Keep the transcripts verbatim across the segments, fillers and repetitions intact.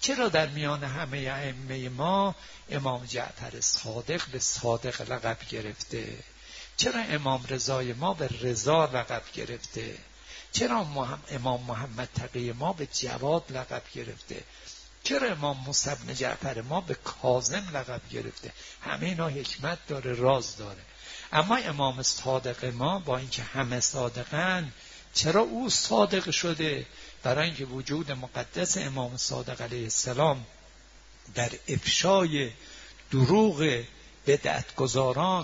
چرا در میان همه ائمه ما امام جعفر صادق به صادق لقب گرفته؟ چرا امام رضای ما به رضا لقب گرفته؟ چرا امام محمد تقی ما به جواد لقب گرفته؟ چرا امام موسی بن جعفر ما به کاظم لقب گرفته؟ همه اینا حکمت داره، راز داره. اما امام صادق ما با اینکه همه صادقن، چرا او صادق شده؟ برای اینکه وجود مقدس امام صادق علیه السلام در افشای دروغ بدعتگزاران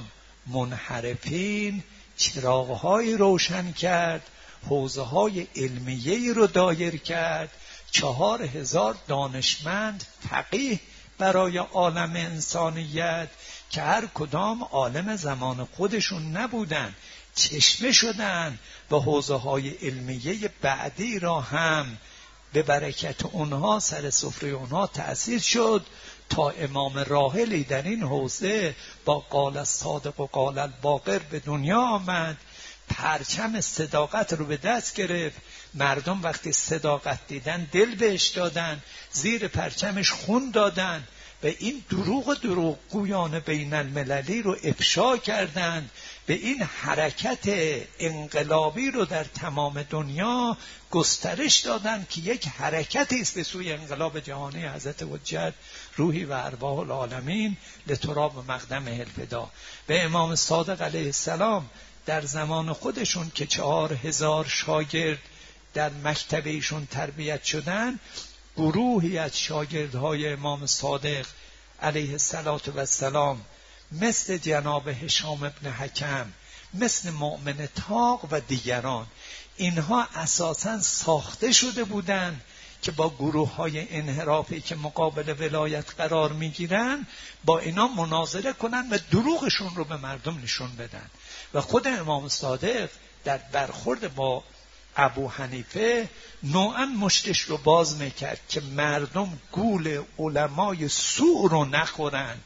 منحرفین چراغ‌های روشن کرد، حوزه‌های علمیه‌ای رو دایر کرد، چهار هزار دانشمند فقیه برای عالم انسانیت که هر کدام عالم زمان خودشون نبودن، چشمه شدن و حوزه‌های علمیه بعدی را هم به برکت اونها سر سفره اونها تأثیر شد تا امام راحلی در این حوزه با قال الصادق و قال الباقر به دنیا آمد، پرچم صداقت رو به دست گرفت. مردم وقتی صداقت دیدن دل بهش دادن، زیر پرچمش خون دادن و این دروغ و دروغگویان بین المللی رو افشا کردند، به این حرکت انقلابی رو در تمام دنیا گسترش دادند که یک حرکتی است به سوی انقلاب جهانی حضرت حجت روحی و ارواح العالمین لتراب مقدم الفدا. به امام صادق علیه السلام در زمان خودشون که چهار هزار شاگرد در مکتب ایشون تربیت شدن، گروهی از شاگردهای امام صادق علیه السلام مثل جناب هشام ابن حکم، مثل مؤمن طاق و دیگران، اینها اساساً ساخته شده بودند که با گروه های انحرافی که مقابل ولایت قرار می گیرن با اینا مناظره کنن و دروغشون رو به مردم نشون بدن. و خود امام صادق در برخورد با ابو حنیفه نوعاً مشتش رو باز میکرد که مردم گول علمای سوء رو نخورن،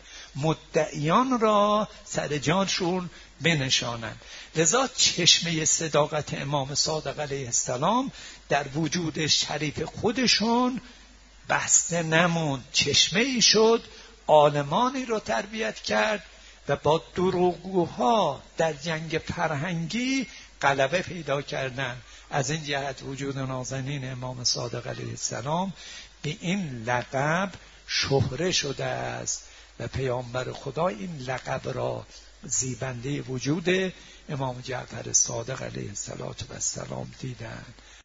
مدعیان را سر جانشون بنشانن. لذا چشمه صداقت امام صادق علیه السلام در وجود شریف خودشون بسته نموند، چشمه ای شد، عالمانی رو تربیت کرد و با دروغگوها در جنگ فرهنگی غلبه پیدا کردن. از این جهت وجود نازنین امام صادق علیه السلام به این لقب شهره شده است و پیامبر خدا این لقب را زیبنده وجود امام جعفر صادق علیه السلام دیدند.